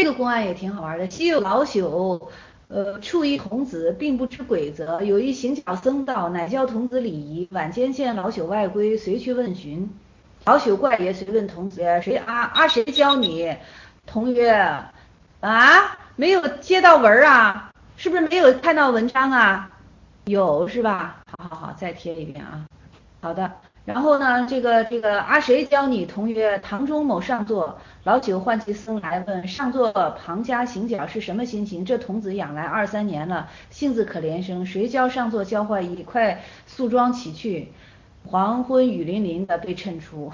这个公案也挺好玩的。昔有老朽，处一童子，并不知鬼则。有一行脚僧道，乃教童子礼仪。晚间见老朽外归，随去问询。老朽怪也，随问童子曰：“谁教你？”童曰：“没有接到文啊，是不是没有看到文章啊？有是吧？好，再贴一遍啊。好的。然后呢，这个谁教你？童曰：堂中某上座。老朽唤其僧来问，上座旁家行脚是什么心情？这童子养来2、3年了，性子可怜生，谁教上座教坏意？快素妆起去。黄昏雨淋淋的被衬出。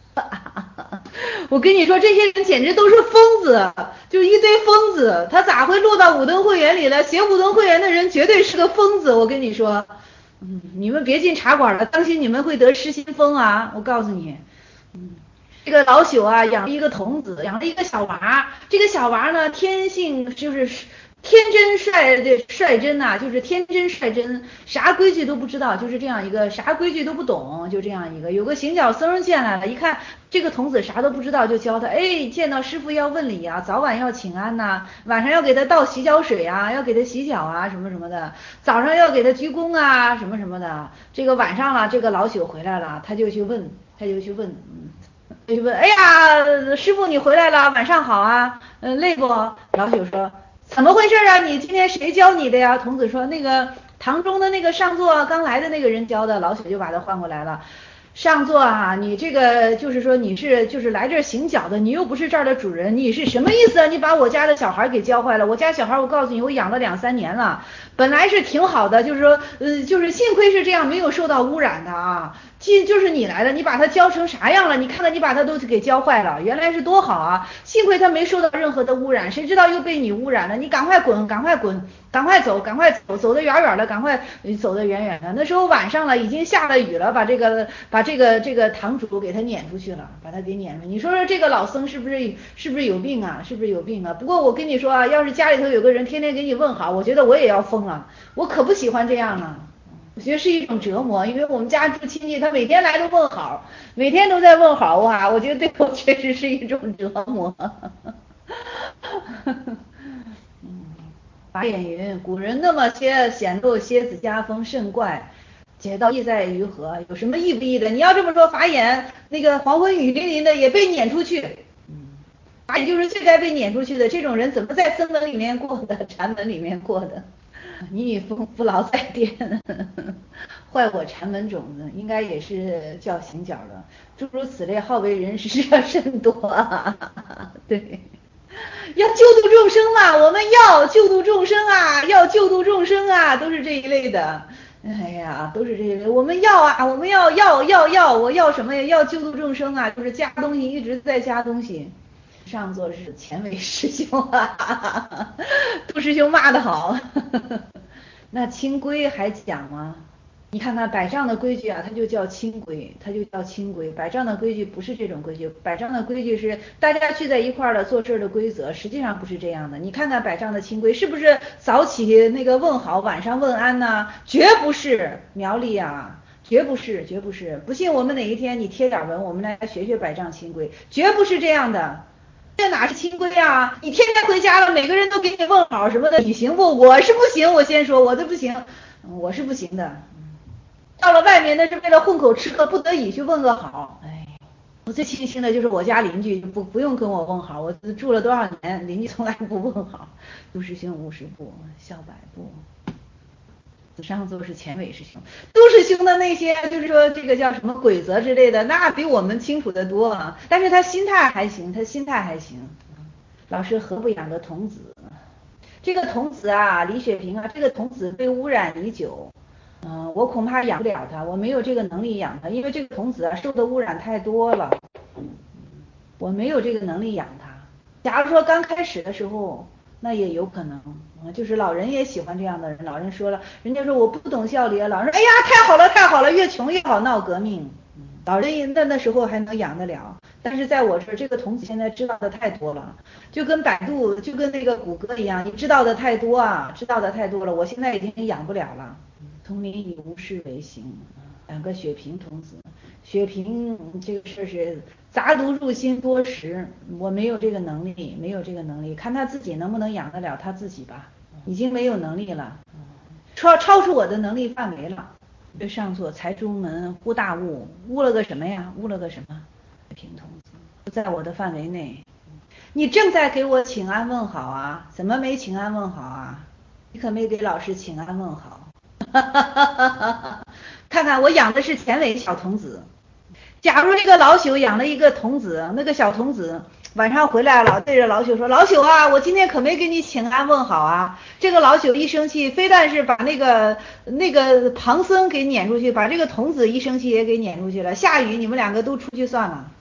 我跟你说，这些人简直都是疯子，就是一堆疯子。他咋会落到武登会员里了？写武登会员的人绝对是个疯子，我跟你说。你们别进茶馆了，当心你们会得失心疯啊！我告诉你，这个老朽啊，养了一个童子，养了一个小娃。这个小娃呢，天性就是天真率真呐，就是天真率真，啥规矩都不知道，就是这样一个啥规矩都不懂，就这样一个。有个行脚僧进来了，一看这个童子啥都不知道，就教他，见到师傅要问礼啊，早晚要请安呐，晚上要给他倒洗脚水啊，要给他洗脚啊，什么什么的，早上要给他鞠躬啊，什么什么的。这个晚上了，这个老朽回来了，他就去问，就问，哎呀，师傅你回来了，晚上好啊，累不？老朽说，怎么回事啊？你今天谁教你的呀？童子说，那个堂中的那个上座刚来的那个人教的。老朽就把他换过来了。上座啊，你这个就是说你是就是来这儿行脚的，你又不是这儿的主人，你是什么意思啊？你把我家的小孩给教坏了。我家小孩我告诉你，我养了2、3年了，本来是挺好的，就是说就是幸亏是这样，没有受到污染的啊。就是你来的，你把他教成啥样了？你看看你把他都给教坏了，原来是多好啊！幸亏他没受到任何的污染，谁知道又被你污染了？你赶快滚，赶快走，走得远远的，赶快走得远远的。那时候晚上了，已经下了雨了，把这个堂主给他撵出去了，把他给撵出去。你说这个老僧是不是有病啊？是不是有病啊？不过我跟你说啊，要是家里头有个人天天给你问好，我觉得我也要疯了，我可不喜欢这样了。我觉得是一种折磨，因为我们家住亲戚，他每天来都问好，每天都在问好哇，我觉得对我确实是一种折磨。法眼云：古人那么些显露蝎子家风甚怪，解道意在于何？有什么义不义的？你要这么说，法眼那个黄昏雨淋淋的也被撵出去，法眼就是最该被撵出去的。这种人怎么在僧门里面过的，禅门里面过的？你以风不劳在殿，坏我禅门种子，应该也是叫行脚的。诸如此类，好为人师甚多啊。对，要救度众生嘛，我们要救度众生啊，要救度众生啊，都是这一类的。哎呀，都是这一类。我们要啊，我们要，我要什么呀？要救度众生啊，就是加东西，一直在加东西。上座是前卫师兄啊，杜师兄骂得好。那清规还讲吗？你看看摆账的规矩啊，它就叫清规，它就叫清规。摆账的规矩不是这种规矩，摆账的规矩是大家聚在一块儿的做事的规则，实际上不是这样的。你看看摆账的清规是不是早起那个问好，晚上问安呢？绝不是，苗栗啊，绝不是，绝不是。不信我们哪一天你贴点文，我们来学学摆账清规，绝不是这样的。这哪是清规啊？你天天回家了，每个人都给你问好什么的，你行不？我是不行，我先说，我都不行，我是不行的。到了外面那是为了混口吃喝，不得已去问个好。哎，我最庆幸的就是我家邻居不用跟我问好，我住了多少年，邻居从来不问好。杜师兄50步笑百步，上座是前卫师兄。杜师兄的那些就是说这个叫什么规则之类的，那比我们清楚的多啊。但是他心态还行，老师何不养个童子？这个童子啊，李雪萍啊，这个童子被污染已久。我恐怕养不了他，我没有这个能力养他，因为这个童子啊受的污染太多了，我没有这个能力养他。假如说刚开始的时候，那也有可能，就是老人也喜欢这样的人。老人说了，人家说我不懂孝理啊，老人说哎呀太好了，越穷越好闹革命。老人那时候还能养得了，但是在我这儿，这个童子现在知道的太多了，就跟百度，就跟那个谷歌一样，你知道的太多啊，知道的太多了，我现在已经养不了了。童林以无事为行，养个雪萍童子。 血瓶这个事是杂毒入心多食，我没有这个能力，没有这个能力，看他自己能不能养得了他自己吧，已经没有能力了，超出我的能力范围了。上座才出门忽大悟，悟了个什么呀？悟了个什么？平童子不在我的范围内。你正在给我请安问好啊，怎么没请安问好啊？你可没给老师请安问好。看看我养的是前尾小童子，假如这个老朽养了一个童子，那个小童子晚上回来了，对着老朽说：“老朽啊，我今天可没给你请安问好啊。”这个老朽一生气，非但是把那个唐僧给撵出去，把这个童子一生气也给撵出去了。下雨你们两个都出去算了。